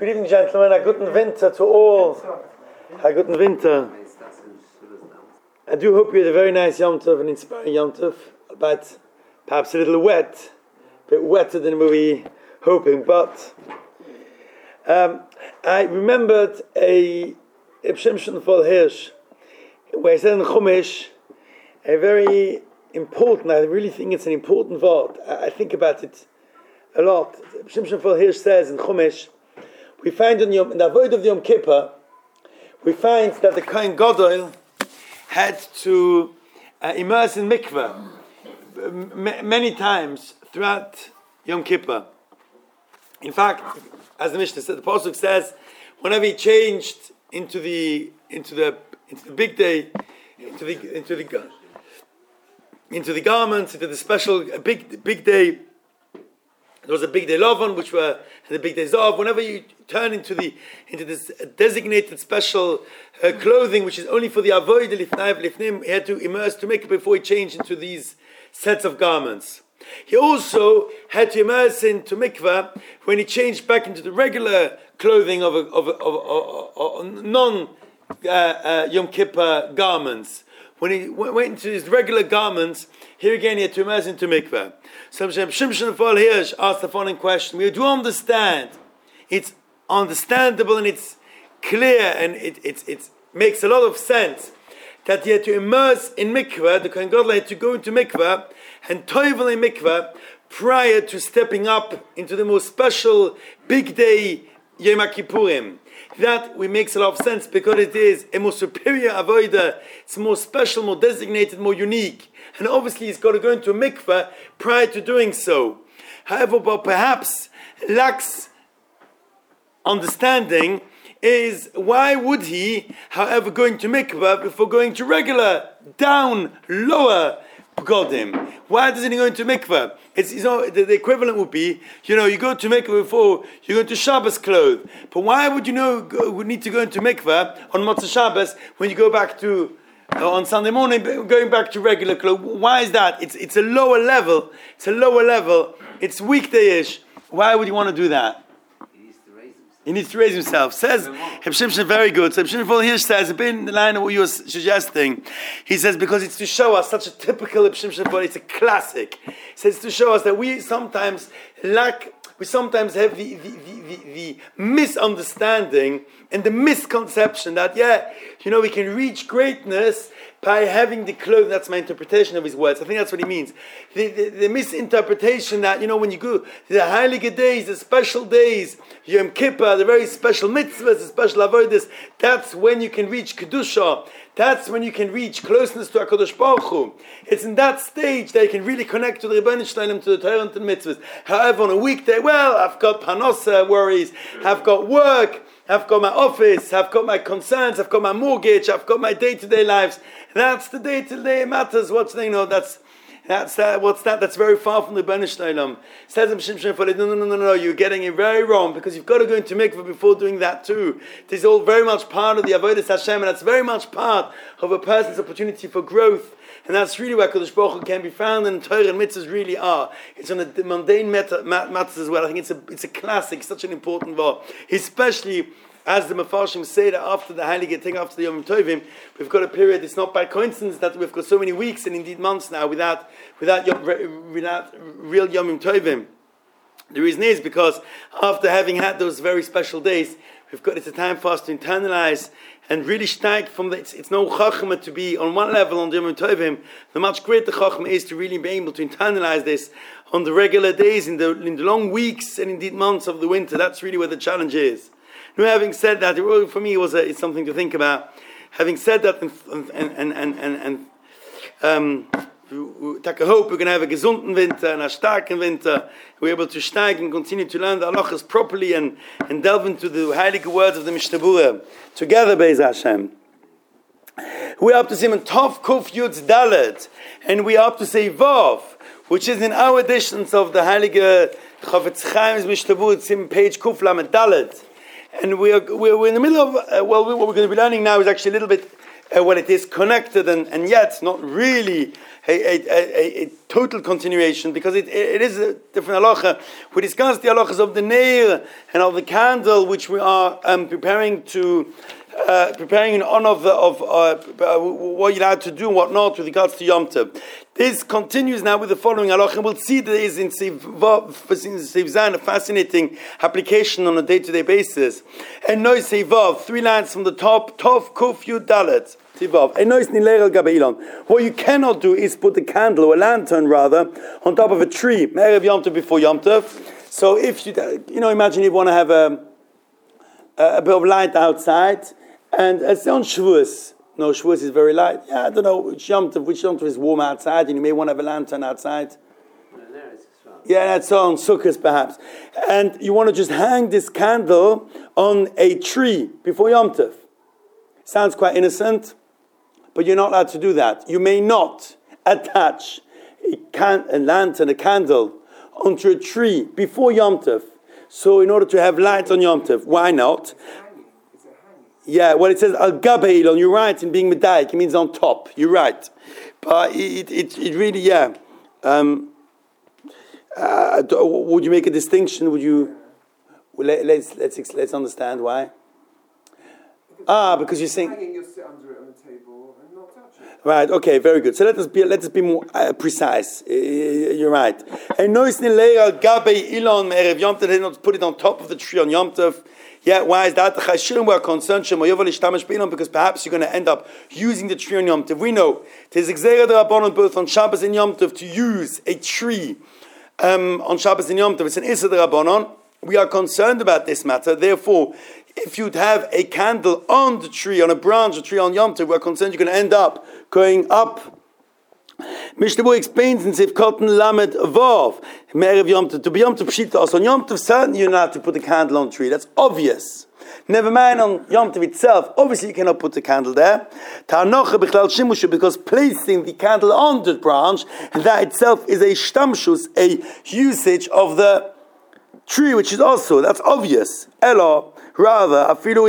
Good evening, gentlemen. A guten winter to all. A guten winter. I do hope you had a very nice Yom Tov, an inspiring Yom Tov, but perhaps a little wet, a bit wetter than we were hoping. But I remembered a Shimshon Fol Hirsch, where he said in Chumash, a very important, I really think it's an important word. I think about it a lot. Shimshon Fol Hirsch says in Chumash, we find in the avoid of Yom Kippur, we find that the Kohen Gadol had to immerse in mikveh many times throughout Yom Kippur. In fact, as the Mishnah said, the Pasuk says, whenever he changed into the big day, into the garments, into the special big day. There was a big day Lavan, which were the big days of. Whenever you turn into this designated special clothing, which is only for the avoid lifnim, he had to immerse to make it before he changed into these sets of garments. He also had to immerse into mikveh when he changed back into the regular clothing of non Yom Kippur garments. When he went into his regular garments, here again he had to immerse into mikveh. So Shimshon Fol Hirsch asked the following question. We do understand, it's understandable and it's clear and it makes a lot of sense that he had to immerse in mikveh, the Kohen Gadol had to go into mikveh and toivel in mikveh prior to stepping up into the most special big day Yom Kippurim. That makes a lot of sense because it is a more superior avodah, it's more special, more designated, more unique. And obviously he's got to go into a mikveh prior to doing so. However, what perhaps lacks understanding is why would he, however, go into mikveh before going to regular, down, lower Begodim? Why doesn't he go into mikveh? The equivalent would be, you go to mikveh before you go into Shabbos clothes. But why would would need to go into mikveh on Motzei Shabbos when you go back to on Sunday morning, going back to regular clothes? Why is that? It's a lower level. It's a lower level. It's weekday-ish. Why would you want to do that? He needs to raise himself. Says Reb Shimshon, very good. So Reb Shimshon Fol Hirsch says, in the line of what you were suggesting, he says, because it's to show us such a typical Reb Shimshon Fol, it's a classic. He says to show us that we sometimes have the misunderstanding and the misconception that, we can reach greatness by having the clothing. That's my interpretation of his words. I think that's what he means. The misinterpretation that, when you go, the heilige days, the special days, Yom Kippur, the very special mitzvahs, the special avodas, that's when you can reach Kedusha. That's when you can reach closeness to HaKadosh Baruch Hu. It's in that stage that you can really connect to the Rebbeinu Shalom, to the Torah and to the mitzvahs. However, on a weekday, I've got panosa worries, I've got work, I've got my office, I've got my concerns, I've got my mortgage, I've got my day-to-day lives. That's the day-to-day matters. That's very far from the Rebbeinu Shalom. Says Shimshon Fol, no, you're getting it very wrong because you've got to go into mikveh before doing that too. This is all very much part of the avodas Hashem, and that's very much part of a person's opportunity for growth. And that's really where Kadosh Baruch Hu can be found, and Torah and mitzvahs really are. It's on the mundane matters as well. I think it's a classic, such an important word, especially as the Mefarshim say that after the Heilige thing, after the Yom Tovim, we've got a period. It's not by coincidence that we've got so many weeks and indeed months now without real Yom Tovim. The reason is because after having had those very special days, it's a time for us to internalize and really steig from it's no chachma to be on one level on the Yom Tovim. The much greater chachma is to really be able to internalize this on the regular days, in the long weeks and indeed months of the winter. That's really where the challenge is. Now, having said that, for me it's something to think about. Having said that, I hope we're going to have a gesunden winter and a starken winter. We're able to steig and continue to learn the halachas properly and delve into the heilige words of the Mishnah Berurah together, Be'ez Hashem. We're up to Simon Tov Kuf Yud Dalet, and we're up to say Vav, which is in our editions of the Heilige Chafetz Chaim's Mishnah Berurah. It's in page Kuf Lamed Dalet. And we're in the middle of, what we're going to be learning now is actually a little bit when it is connected and yet not really a total continuation, because it is a different halacha. We discussed the halachas of the neir and of the candle, which we are preparing in honor of what you're allowed to do and what not with regards to Yom Tov. This continues now with the following halacha. We'll see that there is in Seif Zayin a fascinating application on a day-to-day basis. And no Seif Vav, 3 lines from the top, Tov Kuf Yud Dalet. What you cannot do is put a candle or a lantern rather on top of a tree Erev Yom Tov before Yom Tov. So if you imagine you want to have a bit of light outside, and it's on Shavuos. No, Shavuos is very light. Yeah, I don't know which Yom Tov is warm outside, and you may want to have a lantern outside. Yeah, that's on Sukkot perhaps. And you want to just hang this candle on a tree before Yom Tov. Sounds quite innocent, but you're not allowed to do that. You may not attach a lantern, a candle, onto a tree before Yom Tov. So in order to have light on Yom Tov, why not? Yeah, well it says al gabe ilon. You're right in being medayik. It means on top. You're right, but it really would you make a distinction? Would you? Well, let's understand why. Because you're saying. You'll sit under it on the table and not touch it. Right. Okay. Very good. So let us be more precise. You're right. And no, it's al gabe ilon erev Yom Tov. They not put it on top of the tree on Yom Tov. Yeah, why is that? We are concerned because perhaps you're going to end up using the tree on Yom Tov. We know there's Gzeira D'Rabbanan both on Shabbos and Yom Tov to use a tree on Shabbos and Yom Tov. It's an Issa D'Rabbanan. We are concerned about this matter. Therefore, if you'd have a candle on the tree, on a branch of tree on Yom Tov, we are concerned you're going to end up going up. Mishnah Berurah explains in Seif Katan Lamed Vav, Me'erev Yom Tov, to be Yom Tov Pshita. On Yom Tov, certainly you're not to put a candle on the tree. That's obvious. Never mind on Yom Tov itself. Obviously you cannot put the candle there. Because placing the candle on the branch, that itself is a shtamshus, a usage of the tree, which is also, that's obvious. Elo, rather,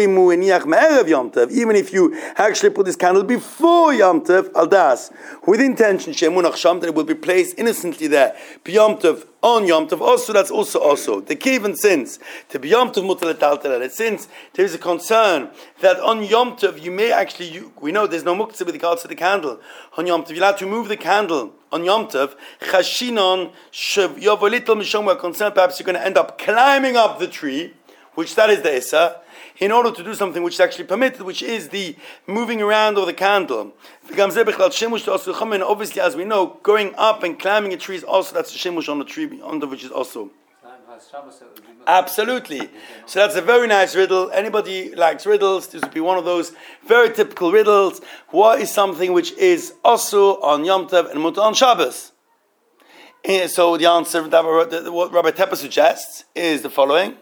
even if you actually put this candle before Yom Tov, aldas, with intention, that it will be placed innocently there, Yom Tov, on Yom Tov, also, that's also. The Kevin since, to be Yom Tov mutal, since there is a concern that on Yom Tov, you may actually, we know there's no muktzah with regards to the candle. On Yom Tov, you're allowed to move the candle on Yom Tov, Chashinon, Yovolitel Mishom, we're concerned perhaps you're going to end up climbing up the tree, which that is the Issa, in order to do something which is actually permitted, which is the moving around of the candle. Obviously, as we know, going up and climbing a tree is also, that's a shemush on the tree, under which is also. Absolutely. So that's a very nice riddle. Anybody likes riddles, this would be one of those very typical riddles. What is something which is also on Yom Tov and mutar on Shabbos? So the answer, what Rabbi Tepper suggests, is the following.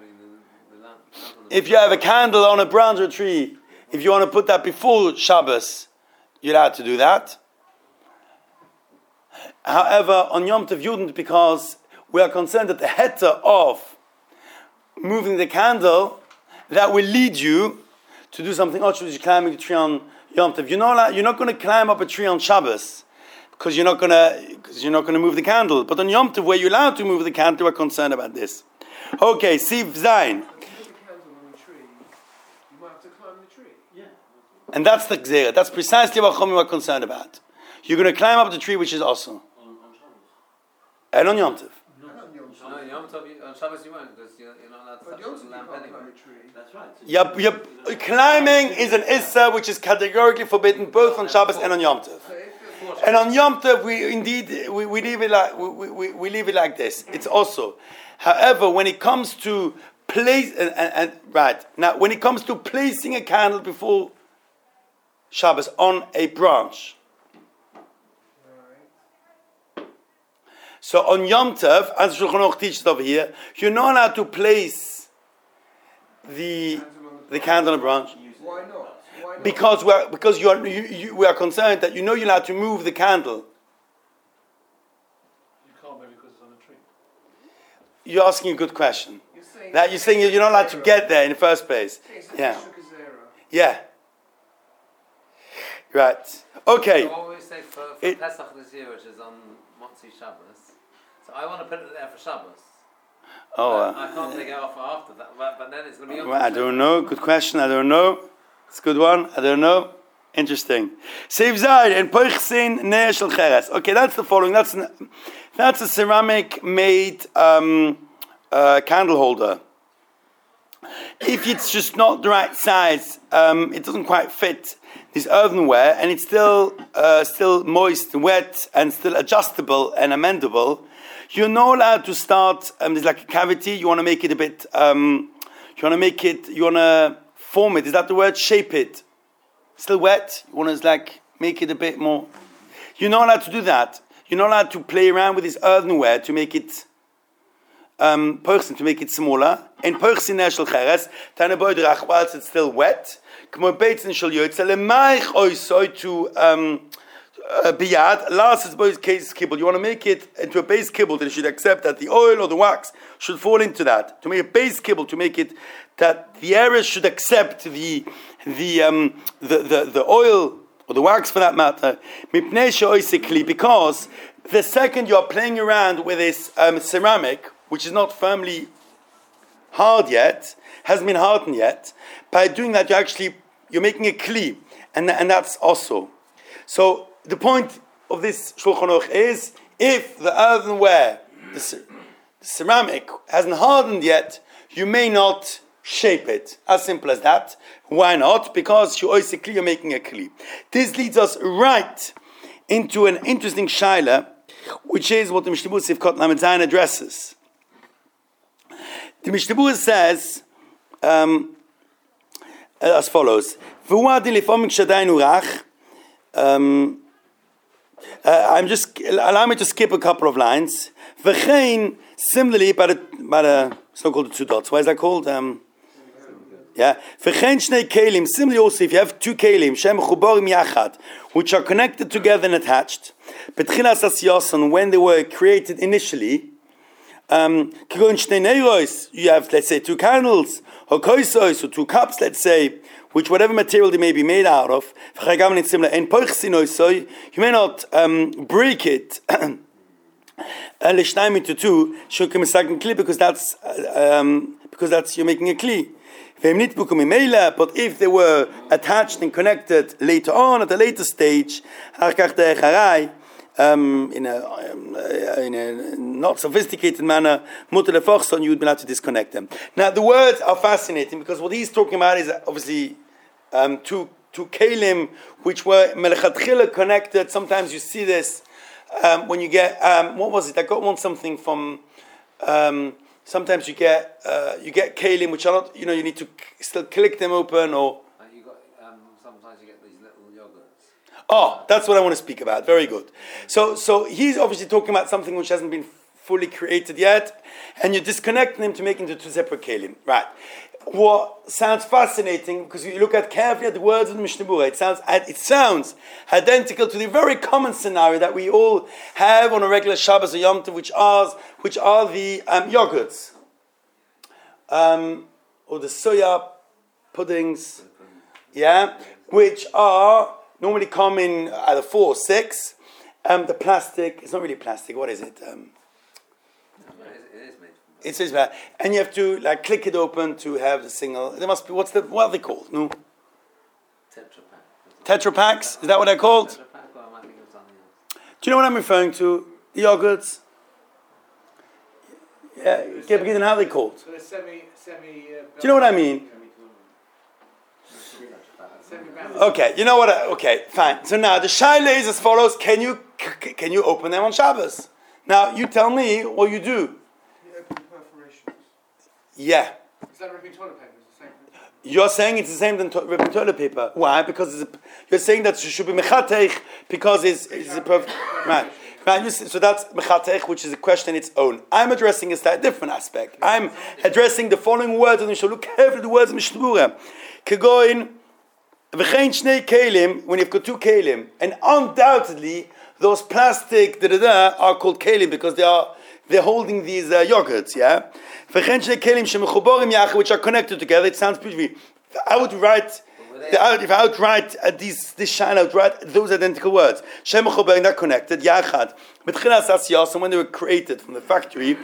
If you have a candle on a branch of a tree, if you want to put that before Shabbos, you're allowed to do that. However, on Yom Tov you wouldn't, because we are concerned that the heter of moving the candle, that will lead you to do something else, which is climbing a tree on Yom Tov. You're not going to climb up a tree on Shabbos because you're not going to move the candle. But on Yom Tov, where you're allowed to move the candle, we're concerned about this. Okay, Seif Zayin. And that's the Gzeira. That's precisely what Chomim are concerned about. You're going to climb up the tree, which is also. And on Yom Tov. No, Yom Tov, on Shabbos you won't, because you're not allowed to touch the lamp anyway. That's right. Climbing is an Issa which is categorically forbidden both on Shabbos and on Yom Tov. And on Yom Tov, we leave it like this. It's also. However, when it comes to when it comes to placing a candle before Shabbos on a branch. So on Yom Tov, as Shulchan Aruch teaches over here, you're not allowed to place the candle on a branch. Why not? Because we are concerned that you're allowed to move the candle. You can't maybe because it's on a tree. You're asking a good question. You're saying you're not allowed to get there in the first place. Yeah. Yeah. Right. Okay. So what we say for Pesach this year, which is on Motzi Shabbos. So I want to put it there for Shabbos. Oh. I can't take it off after that, but then it's going to be on. I don't know. Good question. I don't know. It's a good one. I don't know. Interesting. Save Zayd and Poichsin Ner Shel Cheres. Okay, that's the following. That's a ceramic made candle holder. If it's just not the right size, it doesn't quite fit this earthenware, and it's still moist, wet, and still adjustable and amendable. You're not allowed to start. There's like a cavity. You want to make it a bit. You want to form it. Is that the word? Shape it. Still wet. You want to make it a bit more. You're not allowed to do that. You're not allowed to play around with this earthenware to make it. To make it smaller. In Persin Nashel Cheres, Tanaboidrach, whilst it's still wet. Kmo Beitzen Shel Yotzel, Lemaich Oisoi to Biyad, last is both case kibble. You want to make it into a base kibble that you should accept that the oil or the wax should fall into that. To make a base kibble, to make it that the area should accept the oil or the wax for that matter. Because the second you are playing around with this ceramic, which is not firmly hard yet, hasn't been hardened yet, by doing that you're making a kli, and that's also. So the point of this Shulchan Aruch is, if the earthenware, the ceramic, hasn't hardened yet, you may not shape it. As simple as that. Why not? Because you're making a kli. This leads us right into an interesting shaila, which is what the Mishnah Berurah Sivkot Lamed Zayin addresses. The Mishnah Berurah says as follows: allow me to skip a couple of lines. Similarly, by the so-called two dots. Why is that called? Similarly, also, if you have two kelim, which are connected together and attached, when they were created initially, you have, let's say, two candles, or two cups, let's say, which whatever material they may be made out of, you may not break it into two, because that's you're making a kli. But if they were attached and connected later on at a later stage, in a not sophisticated manner, you would be allowed to disconnect them. Now the words are fascinating because what he's talking about is obviously two kelim which were melechatchila connected. Sometimes you see this when you get what was it? I got something from. Sometimes you get kelim which are not. You need to still click them open or. Sometimes you get these little yogurts. Oh, that's what I want to speak about. Very good. So he's obviously talking about something which hasn't been fully created yet, and you're disconnecting them to make into two separate kelim. Right. What sounds fascinating, because you look at carefully at the words of the Mishnah Berurah, it sounds identical to the very common scenario that we all have on a regular Shabbos or Yom Tov, which are the yogurts, or the soya puddings, which are normally come in either 4 or 6. The plastic, it's not really plastic. What is it? It says that, and you have to click it open to have the single. There must be what are they called? No. Tetra Packs. Is that what they're called? Do you know what I'm referring to? The yogurts. Yeah, begin. How are they called? So semi. Do you know what I mean? Okay, you know what? Okay, fine. So now the shaila is as follows: Can you open them on Shabbos? Now you tell me what you do. Yeah. Is that ripping toilet paper? It's the same thing? You're saying it's the same than ripping toilet paper. Why? Because you're saying that you should be mechatech because it's a perfect right. So that's mechatech, which is a question in its own. I'm addressing a slightly different aspect. I'm addressing the following words of the Mishnah. Look carefully at the words of Mishnah Berurah. Kegoin v'chein shnei kelim, when you've got two kelim, and undoubtedly those plastic are called kelim because they're holding these yogurts, which are connected together. It sounds beautiful. I would write if I outright this shine outright, those identical words. Shem Chober, they're connected. Yachad. B'tchilas Asiyos, and when they were created from the factory,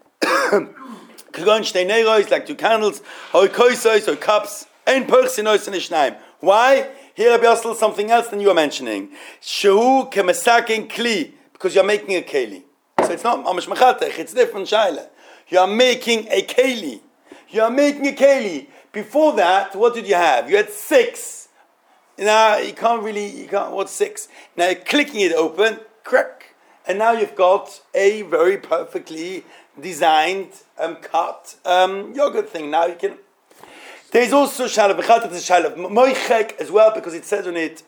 like two candles, or koisos, or cups, and persinos and ishnaim. Why? Here Rabbi Yosel something else than you are mentioning. Shehu kemesaken kli, because you're making a keli. So it's not mamash mechatech, it's different shaila. You are making a keli. You are making a keli. Before that, what did you have? You had 6. Now you can't. What's 6? Now you're clicking it open, crack, and now you've got a very perfectly designed, cut yogurt thing. Now you can. There's also shalom b'chat. There's shalom moichek as well because it says on it.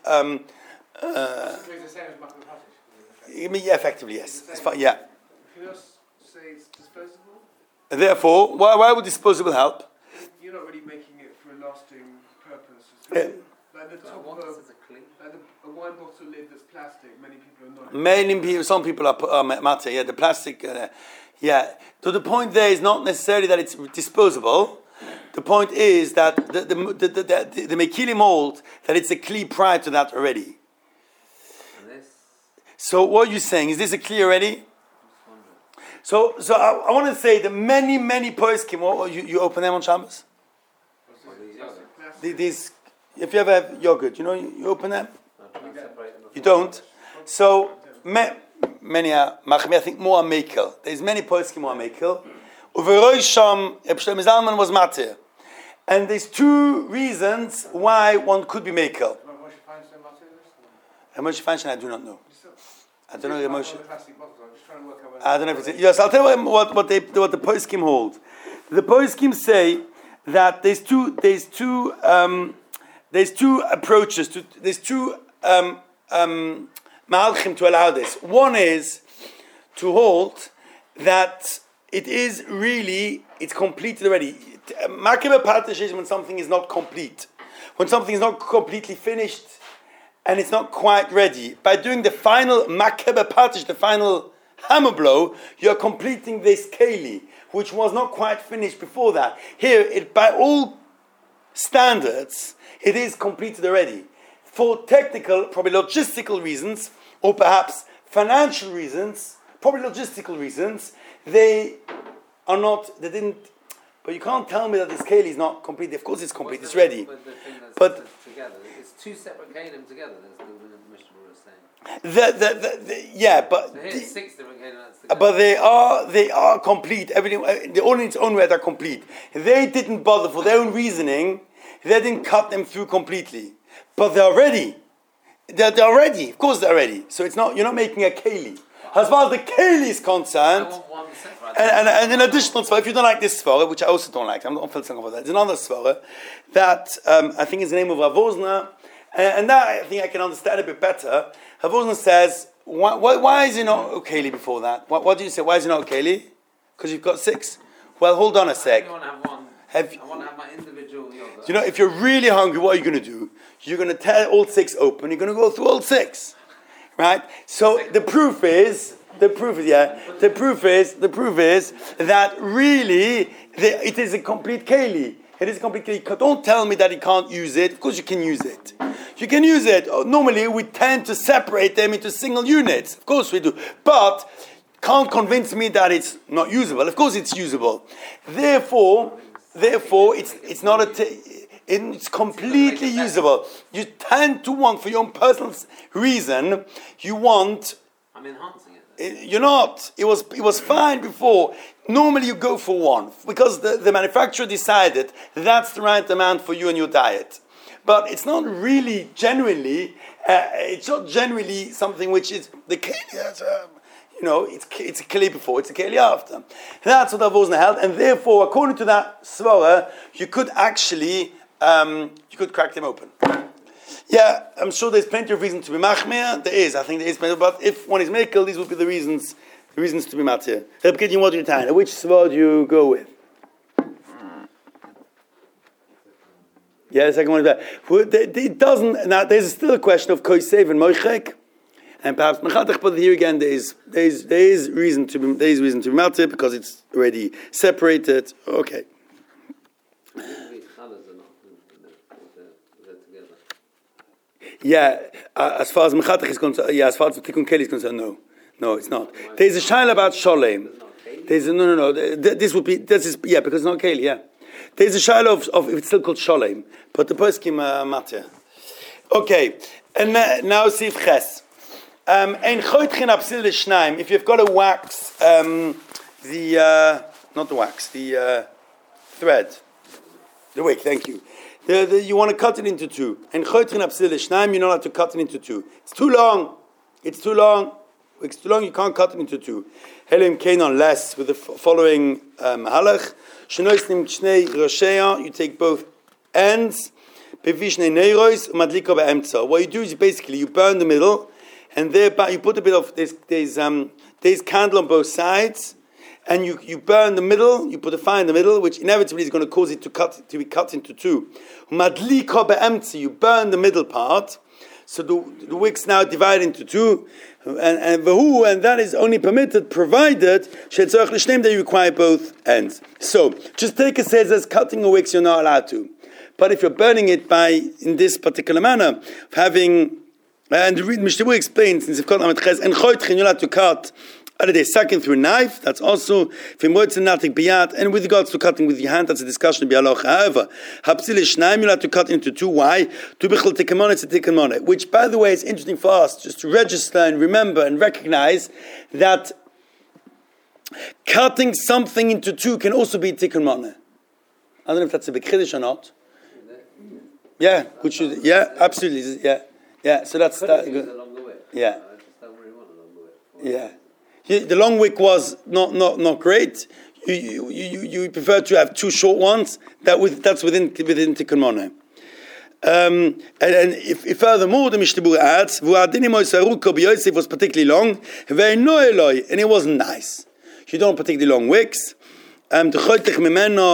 Yeah, effectively, yes. It's fine. Yeah. Can you say it's disposable? Therefore, why would disposable help? You're not really making it for a lasting purpose. Yeah. Like the top of a wine bottle lid that's plastic. Many people are not. Some people are matter. Yeah, the plastic. Yeah. So the point there is not necessarily that it's disposable. The point is that the Mekili mold, that it's a kli prior to that already. So what are you saying? Is this a kli already? So I want to say that many poskim, you open them on Shabbos? These, if you ever have yogurt, you open them? You don't? So many are machmi, I think more are mekel. There's many poskim more are mekel. Uveroisham, Shlomo Zalman was matir. And there's 2 reasons why one could be mekel. Moshe Feinstein, I do not know. I don't know Moshe. I don't know if it's. Yes, I'll tell you what the poskim hold. The poskim say that there's two approaches there's two malchim to allow this. One is to hold that it's completed already. Makeba patish is when something is not complete, when something is not completely finished and it's not quite ready. By doing the final makeba patish, the final hammer blow, you are completing this keli, which was not quite finished before that. Here, by all standards, it is completed already. For technical, probably logistical reasons, or perhaps financial reasons, probably logistical reasons, they didn't, but you can't tell me that this keli is not complete. Of course it's complete, it's ready. But together, it's 2 separate kelim together, as the Mishnah was saying. But so here's 6 different kelim. But they are complete. Everything, they all in its own way are complete. They didn't bother for their own reasoning. They didn't cut them through completely. But they're ready. They're ready. Of course they're ready. So you're not making a keli. As far as the keli is concerned, and an additional svara, if you don't like this svara, which I also don't like, I'm not feeling about that. There's another svara that I think is the name of Rav Wosner, and that I think I can understand a bit better. Rav Wosner says, why is it not keli before that? What do you say? Why is it not keli? Because you've got 6. Well, hold on a sec. I want to have my individual yogurt. If you're really hungry, what are you going to do? You're going to tear all 6 open. You're going to go through all 6, right? So the proof is that really it is a complete keli. It is a complete keli. Don't tell me that you can't use it. Of course you can use it. You can use it. Normally we tend to separate them into single units. Of course we do. But can't convince me that it's not usable. Of course it's usable. Therefore it's not it's completely usable. You tend to want, for your own personal reason, I'm enhancing it. You're not. It was fine before. Normally you go for 1 because the manufacturer decided that's the right amount for you and your diet. But it's not really genuinely. It's not generally something which is the keli. It's a keli before, it's a keli after. That's what Rav Wosner held, and therefore, according to that svara, you could actually crack them open. Yeah, I'm sure there's plenty of reasons to be machmir. There is, I think there is plenty. But if one is mekel, these would be the reasons to be matir. Reb Gideon, what do you time? Which svara do you go with? Yeah, the second one is that. It doesn't. Now, there's still a question of koisev and moichek. And perhaps mechatech, but here again there is reason to be matir because it's already separated. Okay. colors are not together. Yeah, as far as Mechatech is concerned, as far as Tikkun Keli is concerned, no, it's not. There's a shaila about Sholem. There's no. This is because it's not Keli. Yeah, there's a shaila of if it's still called Sholem, but the poskim matter. Okay, and now Sif Ches. Ein choitchin apsil l'shnaim. If you've got to wax not the wax, the thread, the wick. Thank you. You want to cut it into two. Ein choitchin apsil l'shnaim. You're not allowed to cut it into two. It's too long. It's too long. You can't cut it into two. Helim kain unless with the following halach. Shenoisnim shnei rosheya. You take both ends. Bevishne neiros madliko be'emtza. What you do is basically you burn the middle. And thereby you put a bit of there's candle on both sides, and you burn the middle. You put a fire in the middle, which inevitably is going to cause it to be cut into two. Madlika be'emtzi. You burn the middle part, so the wick's now divided into two, and that is only permitted provided that you require both ends. So just take a says as cutting a wick you're not allowed to, but if you're burning it in this particular manner, having and the Mishnah explains, and you're allowed to cut either sucking through a knife, that's also, and with regards to cutting with your hand, that's a discussion. However, you're allowed to cut into two. Why? Which, by the way, is interesting for us, just to register and remember and recognize that cutting something into two can also be tikkun moneh. I don't know if that's a big chiddush or not. Yeah, absolutely, yeah. Yeah, so that's that. Along the way. Yeah. I just don't really want along the way. Yeah. The long wick was not great. You prefer to have two short ones. That's within Tikkun Moneh. And if furthermore the Mishnah Berurah adds, Yosef was particularly long, and it wasn't nice. You don't particularly long wicks. You're cutting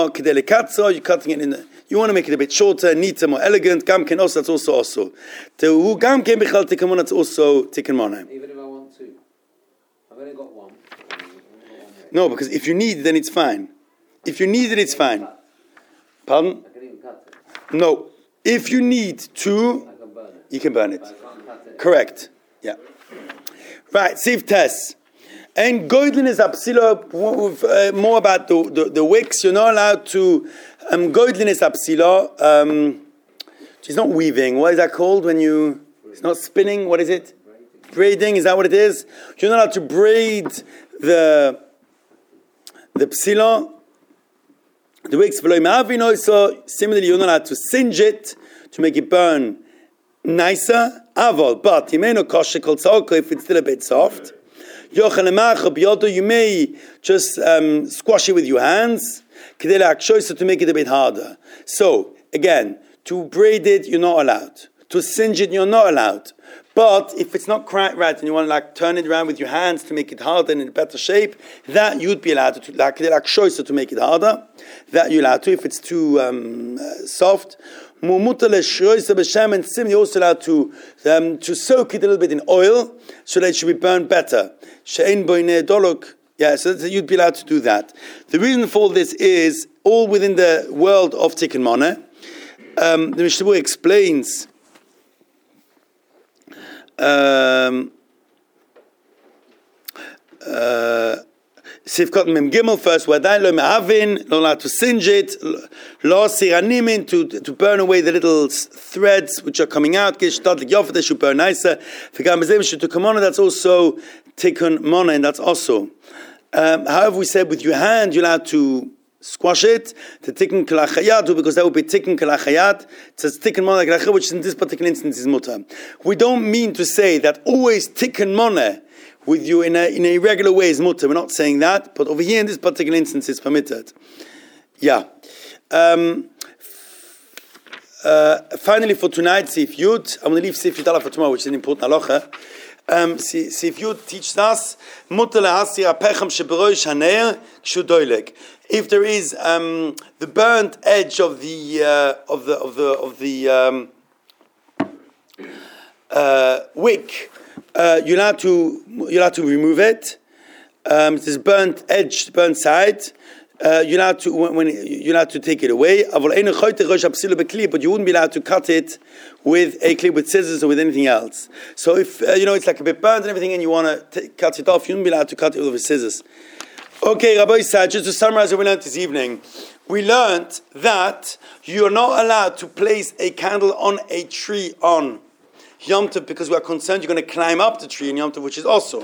it in you want to make it a bit shorter, neater, more elegant. Gamken also, that's also. The gamken bichal tikkun moneh, that's also tikkun moneh. Even if I want two, I've only got one. No, because if you need it, then it's fine. If you need it, it's fine. Pardon? I can even cut it. No, if you need two, I can burn it. You can burn it. But I can't cut it. Correct. Yeah. Right. Sif Tess. And Goydlin is apsila. More about the wicks. You're not allowed to. Goydlin is apsila. She's not weaving. What is that called when you? It's not spinning. What is it? Braiding. Is that what it is? You're not allowed to braid the psila. The wicks. Similarly, you're not allowed to singe it to make it burn nicer. Avol, but you may not kosher kol tzorko if it's still a bit soft. You may just squash it with your hands to make it a bit harder. So, again, to braid it, you're not allowed. To singe it, you're not allowed. But if it's not quite right and you want to turn it around with your hands to make it harder and in a better shape, that you'd be allowed to make it harder. That you're allowed to if it's too soft. And similarly, you're also allowed to soak it a little bit in oil so that it should be burned better. Yeah, so you'd be allowed to do that. The reason for this is all within the world of Tikkun Moneh. The Mishnah Berurah explains. Sifkot Mem Gimel first, Wadai lo me'avin, not allowed to singe it, lo siranimin, to burn away the little threads which are coming out, Gishtad l'yofa, they should burn nicer, V'gam bezem should to come on, that's also Tikkun Moneh, and that's also. However, we said with your hand, you're allowed to squash it, to Tikkun Kalachayat, because that would be Tikkun Kalachayat, it says Tikkun Moneh, which in this particular instance is mutar. We don't mean to say that always Tikkun Moneh with you in a regular way is mutter. We're not saying that, but over here in this particular instance it's permitted. Yeah. Finally for tonight, Sif Yud. I'm going to leave Sif Yud for tomorrow, which is an important halacha. Sif Yud teaches us mutter lehasir apecham sheberosh haner kshudoilek. If there is the burnt edge of the wick, you're allowed to remove it. This burnt edge, burnt side. you're allowed to you're allowed to take it away. But you wouldn't be allowed to cut it with a clip with scissors or with anything else. So if it's like a bit burned and everything, and you want to cut it off, you wouldn't be allowed to cut it with scissors. Okay, Rabbi said, just to summarize what we learned this evening, we learned that you are not allowed to place a candle on a tree on Yom Tov because we are concerned you're going to climb up the tree in Yom Tov, which is also.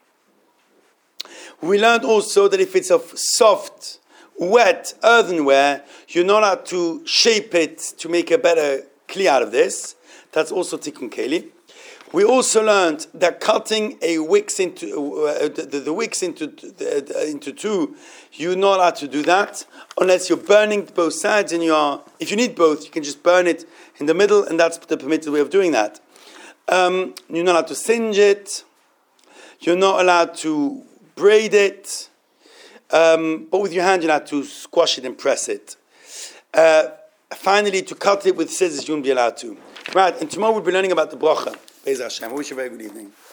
We learned also that if it's of soft, wet earthenware, you're not allowed to shape it to make a better kli out of this. That's also Tikkun Keli. We also learned that cutting a wicks into the wicks into two, you're not allowed to do that unless you're burning both sides. And if you need both, you can just burn it in the middle, and that's the permitted way of doing that. You're not allowed to singe it. You're not allowed to braid it. But with your hand, you're allowed to squash it and press it. Finally, to cut it with scissors, you won't be allowed to. Right, and tomorrow we'll be learning about the bracha. Be'ez Hashem. I wish you a very good evening.